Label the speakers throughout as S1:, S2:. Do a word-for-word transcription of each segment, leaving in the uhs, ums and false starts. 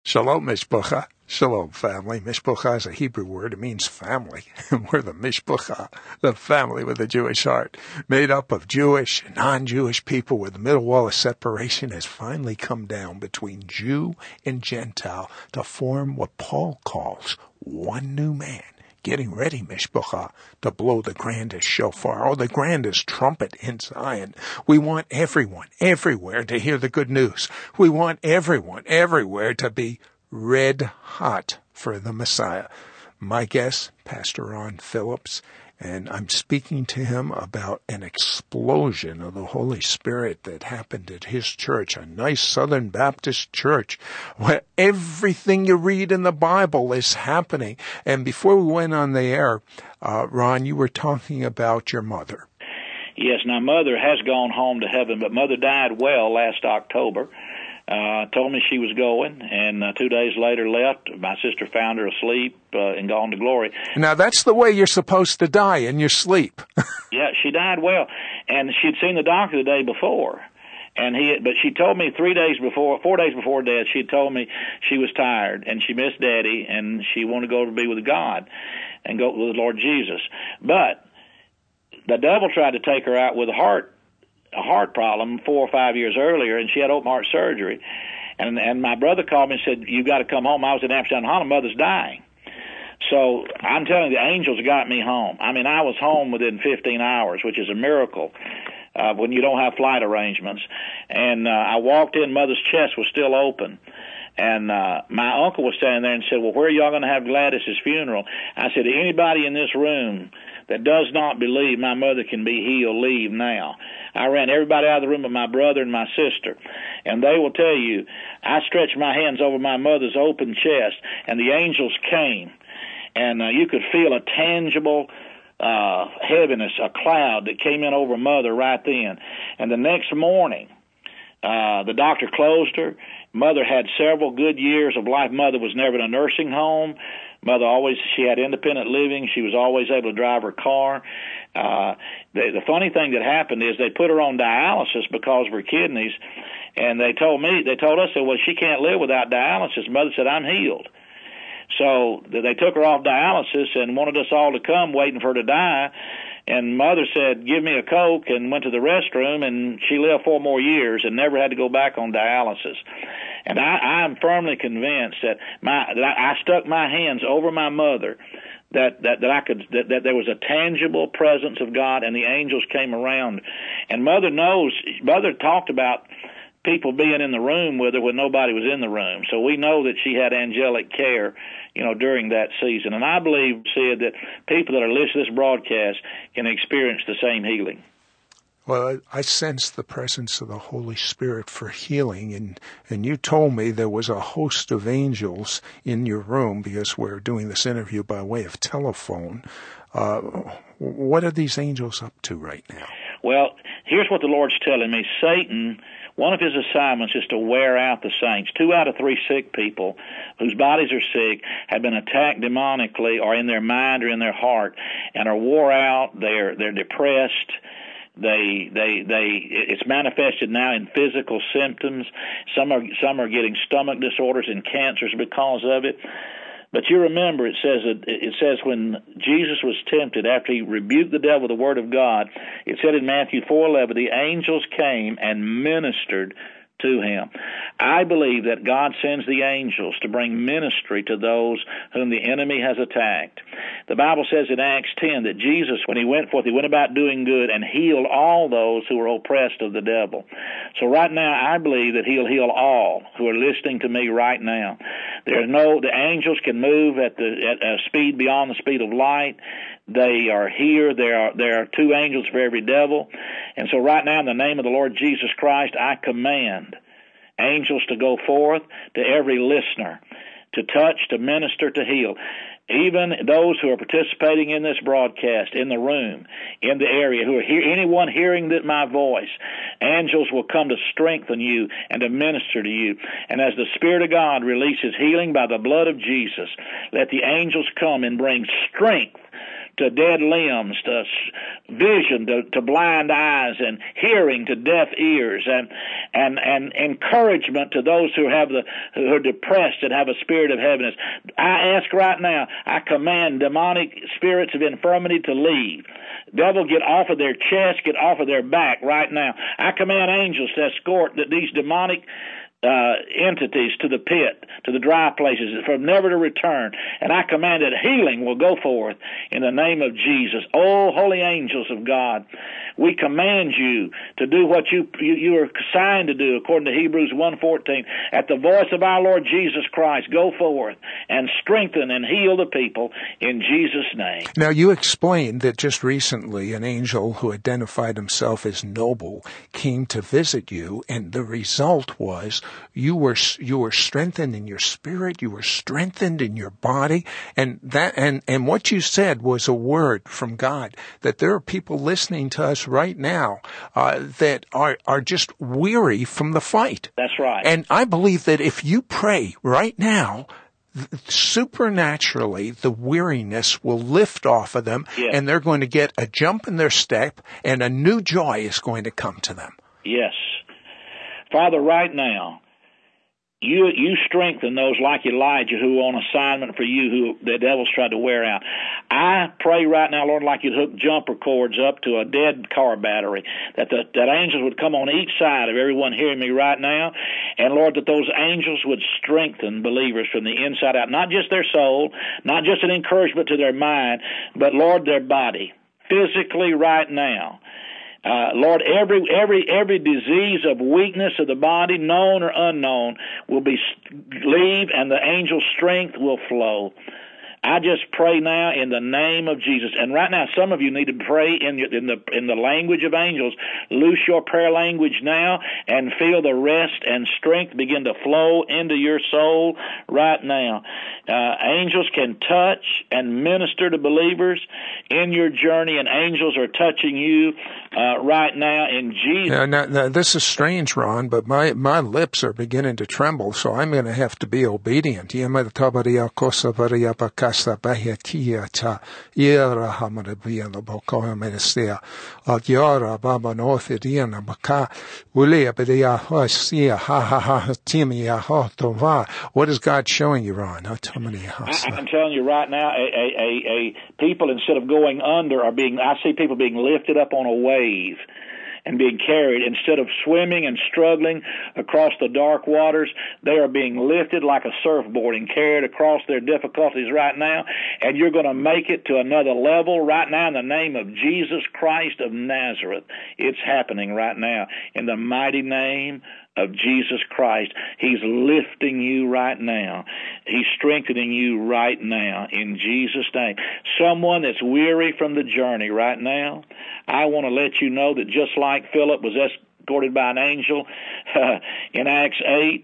S1: Shalom, Mishpucha. Shalom, family. Mishpucha is a Hebrew word. It means family. And we're the Mishpucha, the family with a Jewish heart, made up of Jewish and non-Jewish people, where the middle wall of separation has finally come down between Jew and Gentile to form what Paul calls one new man. Getting ready, Mishpucha, to blow the grandest shofar, or the grandest trumpet in Zion. We want everyone, everywhere to hear the good news. We want everyone, everywhere to be red hot for the Messiah. My guest, Pastor Ron Phillips, and I'm speaking to him about an explosion of the Holy Spirit that happened at his church, a nice Southern Baptist church, where everything you read in the Bible is happening. And before we went on the air, uh, Ron, you were talking about your mother.
S2: Yes, now Mother has gone home to heaven, but Mother died well last October. Uh, told me she was going, and uh, two days later left. My sister found her asleep uh, and gone to glory.
S1: Now, that's the way you're supposed to die, in your sleep.
S2: Yeah, she died well, and she'd seen the doctor the day before. And he, but she told me three days before, four days before death, she had told me she was tired, and she missed Daddy, and she wanted to go to be with God and go with the Lord Jesus. But the devil tried to take her out with a heart a heart problem four or five years earlier, and she had open heart surgery. And and my brother called me and said, "You've got to come home." I was in Amsterdam Holland. Mother's dying. So I'm telling you, the angels got me home. I mean, I was home within fifteen hours, which is a miracle uh, when you don't have flight arrangements. And uh, I walked in, Mother's chest was still open. And uh, my uncle was standing there and said, "Well, where are y'all going to have Gladys's funeral?" I said, "Anybody in this room that does not believe my mother can be healed, leave now." I ran everybody out of the room but my brother and my sister. And they will tell you, I stretched my hands over my mother's open chest, and the angels came. And uh, you could feel a tangible uh, heaviness, a cloud that came in over Mother right then. And the next morning, uh, the doctor closed her. Mother had several good years of life. Mother was never in a nursing home. Mother always, she had independent living. She was always able to drive her car. Uh, the, the funny thing that happened is they put her on dialysis because of her kidneys, and they told me, they told us that, well, she can't live without dialysis. Mother said, "I'm healed." So they took her off dialysis and wanted us all to come waiting for her to die. And Mother said, "Give me a Coke," and went to the restroom, and she lived four more years and never had to go back on dialysis. And I, I'm firmly convinced that my that I, I stuck my hands over my mother, that that that I could that, that there was a tangible presence of God, and the angels came around. And Mother knows. Mother talked about people being in the room with her when nobody was in the room. So we know that she had angelic care, you know, during that season. And I believe, Sid, that people that are listening to this broadcast can experience the same healing.
S1: Well, I sense the presence of the Holy Spirit for healing, and, and you told me there was a host of angels in your room because we're doing this interview by way of telephone. Uh, what are these angels up to right now? Well,
S2: here's what the Lord's telling me. Satan, one of his assignments is to wear out the saints. Two out of three sick people whose bodies are sick have been attacked demonically or in their mind or in their heart and are wore out. They're they're depressed. They, they, they, it's manifested now in physical symptoms. Some are, some are getting stomach disorders and cancers because of it. But you remember, it says that it says when Jesus was tempted, after he rebuked the devil with the word of God, it said in Matthew four eleven, the angels came and ministered to him. I believe that God sends the angels to bring ministry to those whom the enemy has attacked. The Bible says in Acts ten that Jesus, when he went forth, he went about doing good and healed all those who were oppressed of the devil. So right now, I believe that he'll heal all who are listening to me right now. There's no, the angels can move at the at a speed beyond the speed of light. They are here. There are there are two angels for every devil. And so right now, in the name of the Lord Jesus Christ, I command angels to go forth to every listener, to touch, to minister, to heal. Even those who are participating in this broadcast, in the room, in the area, who are hear, anyone hearing that my voice, angels will come to strengthen you and to minister to you. And as the Spirit of God releases healing by the blood of Jesus, let the angels come and bring strength to dead limbs, to vision, to, to blind eyes, and hearing to deaf ears, and and and encouragement to those who have the who are depressed and have a spirit of heaviness. I ask right now, I command demonic spirits of infirmity to leave. Devil, get off of their chest, get off of their back right now. I command angels to escort that these demonic Uh, entities to the pit, to the dry places, for never to return. And I command that healing will go forth in the name of Jesus. Oh, holy angels of God, we command you to do what you you, you are assigned to do, according to Hebrews one fourteen. At the voice of our Lord Jesus Christ, go forth and strengthen and heal the people in Jesus' name.
S1: Now, you explained that just recently an angel who identified himself as Noble came to visit you, and the result was You were you were strengthened in your spirit. You were strengthened in your body, and that and and what you said was a word from God. That there are people listening to us right now uh, that are are just weary from the fight.
S2: That's right.
S1: And I believe that if you pray right now, supernaturally the weariness will lift off of them,
S2: yes.
S1: and they're going to get a jump in their step, and a new joy is going to come to them.
S2: Yes. Father, right now, you you strengthen those like Elijah who are on assignment for you, who the devil's tried to wear out. I pray right now, Lord, like you'd hook jumper cords up to a dead car battery, that the, that angels would come on each side of everyone hearing me right now, and Lord, that those angels would strengthen believers from the inside out, not just their soul, not just an encouragement to their mind, but, Lord, their body, physically right now. Uh, Lord, every every every disease of weakness of the body, known or unknown, will be leave, and the angel's strength will flow. I just pray now in the name of Jesus. And right now, some of you need to pray in, your, in the in the language of angels. Loose your prayer language now and feel the rest and strength begin to flow into your soul right now. Uh, angels can touch and minister to believers in your journey, and angels are touching you uh, right now in Jesus.
S1: Yeah, now, now, this is strange, Ron, but my, my lips are beginning to tremble, so I'm going to have to be obedient. Kasa Bahiatia ta Yera Hamarabia the Bokoa Menestea Agiara Baba Northidiana Baka Willia Bedia Hosia Ha Ha Ha Timia Hotova. What is God showing you, Ron?
S2: I, I'm telling you right now, a, a, a, a people instead of going under are being I see people being lifted up on a wave and being carried. Instead of swimming and struggling across the dark waters, they are being lifted like a surfboard and carried across their difficulties right now, and you're going to make it to another level right now in the name of Jesus Christ of Nazareth. It's happening right now in the mighty name of Jesus Christ. He's lifting you right now. He's strengthening you right now in Jesus' name. Someone that's weary from the journey right now, I want to let you know that just like Philip was escorted by an angel uh, in Acts eight,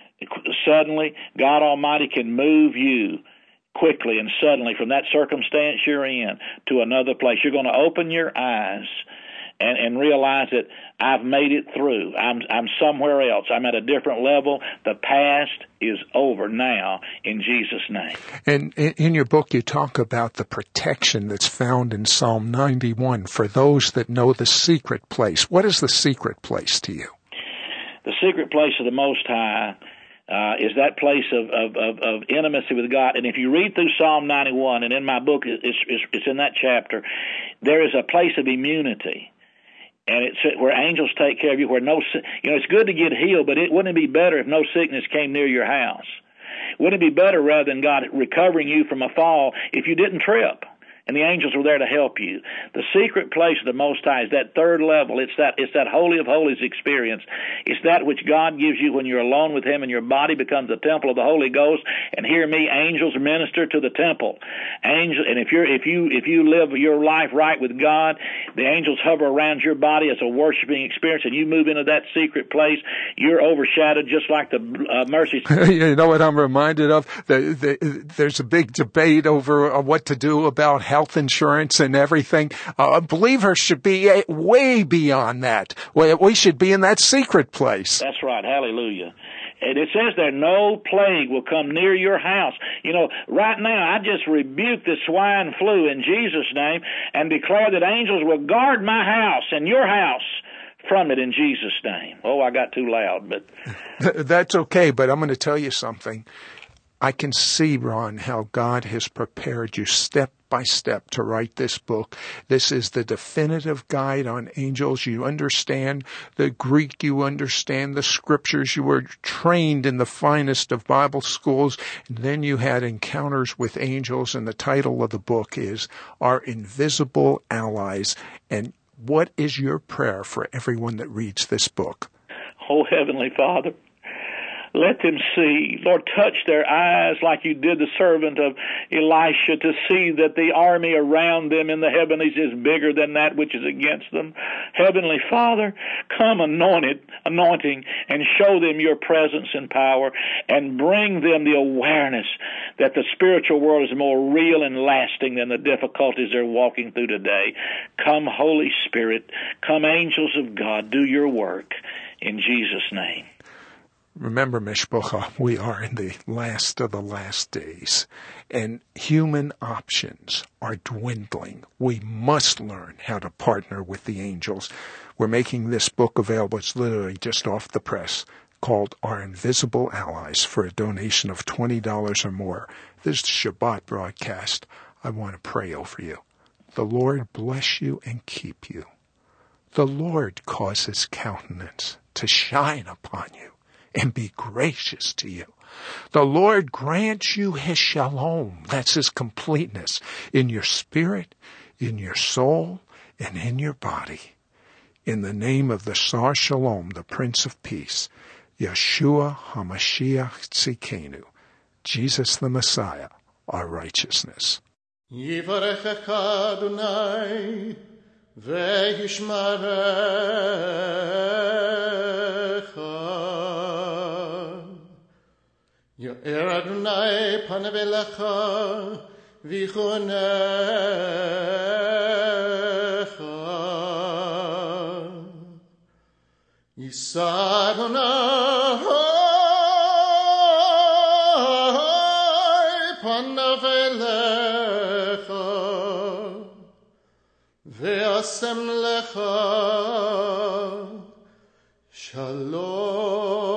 S2: suddenly God Almighty can move you quickly and suddenly from that circumstance you're in to another place. You're going to open your eyes And, and realize that I've made it through. I'm I'm somewhere else. I'm at a different level. The past is over now in Jesus' name.
S1: And in your book, you talk about the protection that's found in Psalm ninety-one for those that know the secret place. What is the secret place to you?
S2: The secret place of the Most High Uh, is that place of, of, of, of intimacy with God. And if you read through Psalm ninety-one, and in my book, it's, it's, it's in that chapter, there is a place of immunity. And it's where angels take care of you, where no, you know, it's good to get healed, but it wouldn't it be better if no sickness came near your house? Wouldn't it be better rather than God recovering you from a fall if you didn't trip? And the angels were there to help you. The secret place of the Most High is that third level. It's that it's that Holy of Holies experience. It's that which God gives you when you're alone with Him and your body becomes the temple of the Holy Ghost. And hear me, angels minister to the temple. Angels, and if you're if you if you live your life right with God, the angels hover around your body as a worshiping experience, and you move into that secret place. You're overshadowed just like the uh, mercy.
S1: You know what I'm reminded of? The, the, there's a big debate over uh, what to do about health insurance and everything. Uh, a believer should be way beyond that. We should be in that secret place.
S2: That's right. Hallelujah. And it says there, no plague will come near your house. You know, right now, I just rebuke the swine flu in Jesus' name and declare that angels will guard my house and your house from it in Jesus' name. Oh, I got too loud, but
S1: that's okay. But I'm going to tell you something. I can see, Ron, how God has prepared you step by step to write this book. This is the definitive guide on angels. You understand the Greek. You understand the scriptures. You were trained in the finest of Bible schools. And then you had encounters with angels. And the title of the book is Our Invisible Allies. And what is your prayer for everyone that reads this book?
S2: Oh, Heavenly Father, let them see. Lord, touch their eyes like you did the servant of Elisha to see that the army around them in the heavenlies is bigger than that which is against them. Heavenly Father, come anointed, anointing and show them your presence and power and bring them the awareness that the spiritual world is more real and lasting than the difficulties they're walking through today. Come, Holy Spirit. Come, angels of God. Do your work in Jesus' name.
S1: Remember, Mishpocha, we are in the last of the last days, and human options are dwindling. We must learn how to partner with the angels. We're making this book available. It's literally just off the press, called Our Invisible Allies, for a donation of twenty dollars or more. This Shabbat broadcast, I want to pray over you. The Lord bless you and keep you. The Lord cause his countenance to shine upon you and be gracious to you. The Lord grant you his shalom, that's his completeness, in your spirit, in your soul, and in your body. In the name of the Sar Shalom, the Prince of Peace, Yeshua HaMashiach Tzidkenu, Jesus the Messiah, our righteousness. Yivarechecha Adonai ve'yishmarecha. Yo'er Adonai panav elecha v'chonecha. Yisa Adonai panav elecha ve'asem lecha shalom.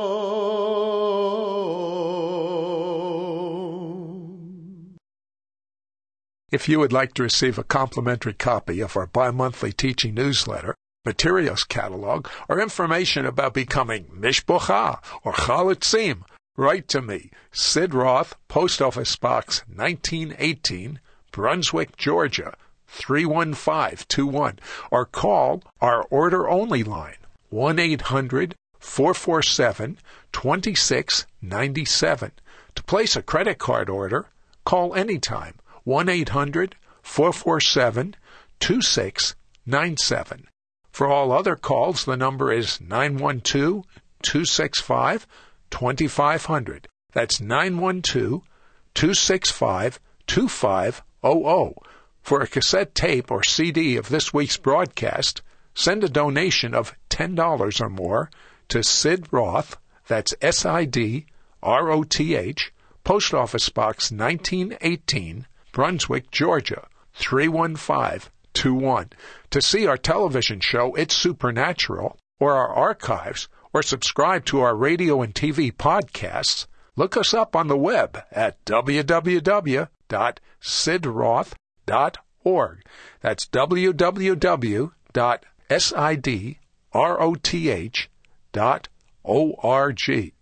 S1: If you would like to receive a complimentary copy of our bi-monthly teaching newsletter, materials catalog, or information about becoming Mishpocha or Chalitzim, write to me, Sid Roth, Post Office Box nineteen eighteen, Brunswick, Georgia, three one five two one, or call our order-only line, one eight hundred four four seven two six nine seven. To place a credit card order, call anytime, one eight hundred four four seven two six nine seven. For all other calls, the number is nine one two two six five two five zero zero. That's nine one two two six five two five zero zero. For a cassette tape or C D of this week's broadcast, send a donation of ten dollars or more to Sid Roth, that's S I D R O T H, Post Office Box nineteen eighteen, Brunswick, Georgia, three one five two one. To see our television show, It's Supernatural, or our archives, or subscribe to our radio and T V podcasts, look us up on the web at w w w dot sid roth dot org. That's w w w dot sid roth dot org.